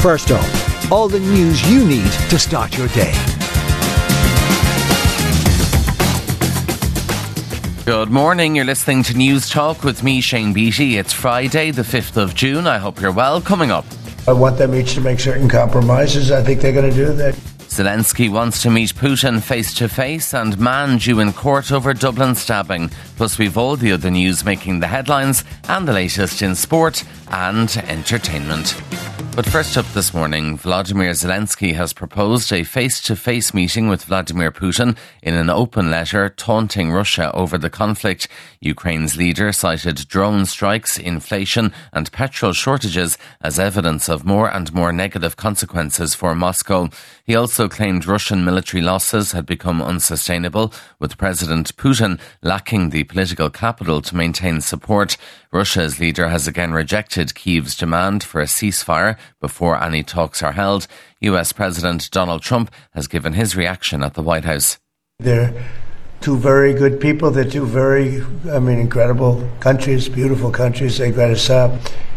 First up, all the news you need to start your day. Good morning, you're listening to News Talk with me, Shane Beattie. It's Friday, the 5th of June. I hope you're well. Coming up, I want them each to make certain compromises. I think they're going to do that. Zelensky wants to meet Putin face-to-face, and man due in court over Dublin stabbing. Plus we've all the other news making the headlines and the latest in sport and entertainment. But first up this morning, Volodymyr Zelensky has proposed a face-to-face meeting with Vladimir Putin in an open letter taunting Russia over the conflict. Ukraine's leader cited drone strikes, inflation and petrol shortages as evidence of more and more negative consequences for Moscow. He also claimed Russian military losses had become unsustainable, with President Putin lacking the political capital to maintain support. Russia's leader has again rejected Kyiv's demand for a ceasefire before any talks are held. US President Donald Trump has given his reaction at the White House. They're two very good people. They're two very, incredible countries, beautiful countries. They've got to stop.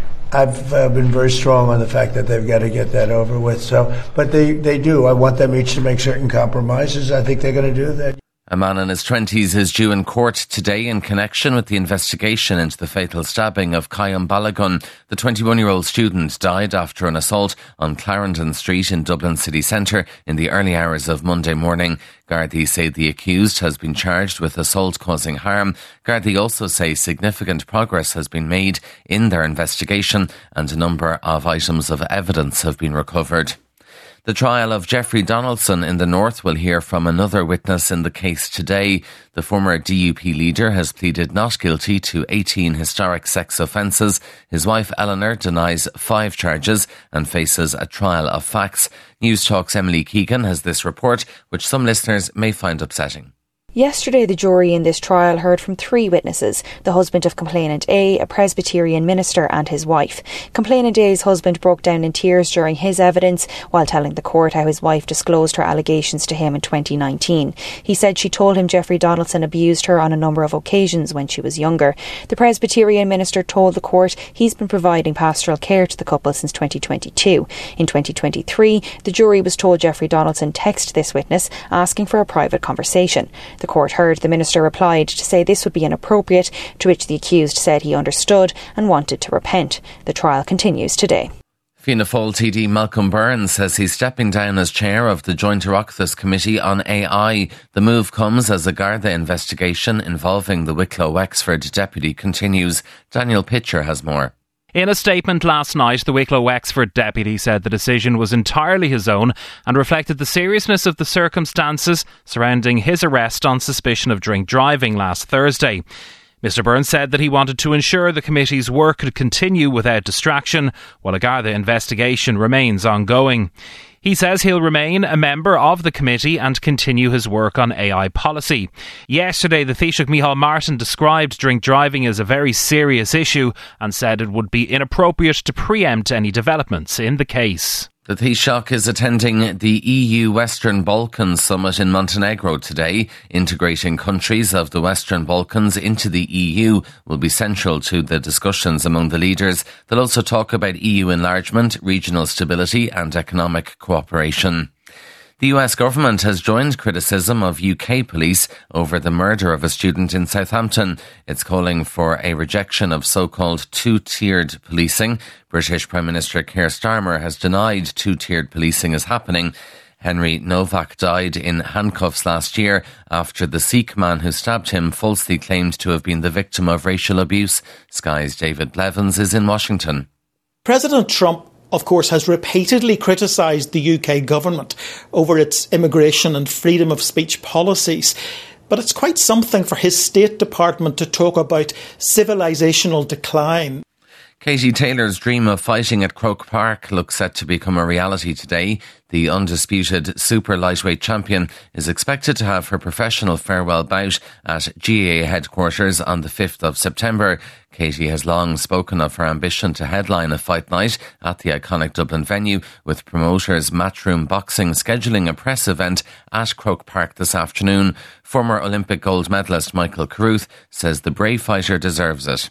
I've been very strong on the fact that they've got to get that over with. But they do. I want them each to make certain compromises. I think they're going to do that. A man in his 20s is due in court today in connection with the investigation into the fatal stabbing of Kayum Balagun. The 21-year-old student died after an assault on Clarendon Street in Dublin city centre in the early hours of Monday morning. Gardaí say the accused has been charged with assault causing harm. Gardaí also say significant progress has been made in their investigation and a number of items of evidence have been recovered. The trial of Jeffrey Donaldson in the North will hear from another witness in the case today. The former DUP leader has pleaded not guilty to 18 historic sex offences. His wife Eleanor denies 5 charges and faces a trial of facts. News Talk's Emily Keegan has this report, which some listeners may find upsetting. Yesterday, the jury in this trial heard from 3 witnesses, the husband of complainant A, a Presbyterian minister, and his wife. Complainant A's husband broke down in tears during his evidence while telling the court how his wife disclosed her allegations to him in 2019. He said she told him Jeffrey Donaldson abused her on a number of occasions when she was younger. The Presbyterian minister told the court he's been providing pastoral care to the couple since 2022. In 2023, the jury was told Jeffrey Donaldson texted this witness asking for a private conversation. The court heard the minister replied to say this would be inappropriate, to which the accused said he understood and wanted to repent. The trial continues today. Fianna Fáil TD Malcolm Byrne says he's stepping down as chair of the Joint Oireachtas Committee on AI. The move comes as a Garda investigation involving the Wicklow Wexford deputy continues. Daniel Pitcher has more. In a statement last night, the Wicklow Wexford deputy said the decision was entirely his own and reflected the seriousness of the circumstances surrounding his arrest on suspicion of drink driving last Thursday. Mr Byrne said that he wanted to ensure the committee's work could continue without distraction while a Garda investigation remains ongoing. He says he'll remain a member of the committee and continue his work on AI policy. Yesterday, the Taoiseach Micheál Martin described drink driving as a very serious issue and said it would be inappropriate to preempt any developments in the case. The Taoiseach is attending the EU Western Balkans Summit in Montenegro today. Integrating countries of the Western Balkans into the EU will be central to the discussions among the leaders. They'll also talk about EU enlargement, regional stability and economic cooperation. The US government has joined criticism of UK police over the murder of a student in Southampton. It's calling for a rejection of so-called two-tiered policing. British Prime Minister Keir Starmer has denied two-tiered policing is happening. Henry Novak died in handcuffs last year after the Sikh man who stabbed him falsely claimed to have been the victim of racial abuse. Sky's David Blevins is in Washington. President Trump, of course, has repeatedly criticised the UK government over its immigration and freedom of speech policies. But it's quite something for his State Department to talk about civilisational decline. Katie Taylor's dream of fighting at Croke Park looks set to become a reality today. The undisputed super lightweight champion is expected to have her professional farewell bout at GAA headquarters on the 5th of September. Katie has long spoken of her ambition to headline a fight night at the iconic Dublin venue, with promoters Matchroom Boxing scheduling a press event at Croke Park this afternoon. Former Olympic gold medalist Michael Carruth says the brave fighter deserves it.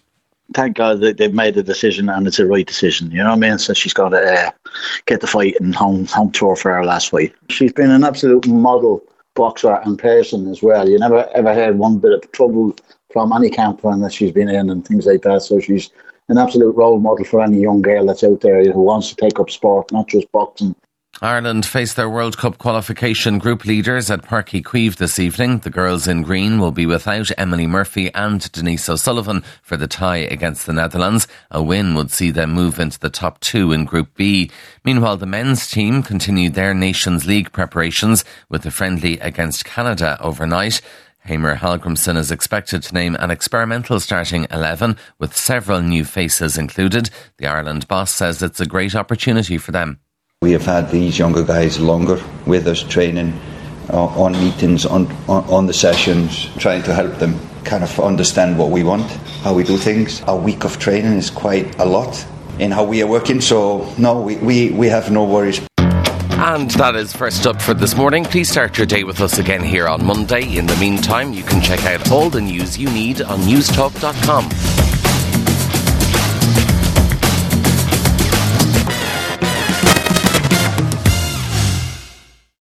thank God that they've made a decision and it's a right decision. You know what I mean? So she's got to get the fight and home tour for her last fight. She's been an absolute model boxer and person as well. You never ever had one bit of trouble from any camp run that she's been in and things like that. So she's an absolute role model for any young girl that's out there who wants to take up sport, not just boxing. Ireland face their World Cup qualification group leaders at Páirc Uí Chaoimh this evening. The girls in green will be without Emily Murphy and Denise O'Sullivan for the tie against the Netherlands. A win would see them move into the top 2 in Group B. Meanwhile, the men's team continued their Nations League preparations with the friendly against Canada overnight. Heimir Hallgrímsson is expected to name an experimental starting 11 with several new faces included. The Ireland boss says it's a great opportunity for them. We have had these younger guys longer with us, training on meetings, on the sessions, trying to help them kind of understand what we want, how we do things. A week of training is quite a lot in how we are working, so no, we have no worries. And that is first up for this morning. Please start your day with us again here on Monday. In the meantime, you can check out all the news you need on newstalk.com.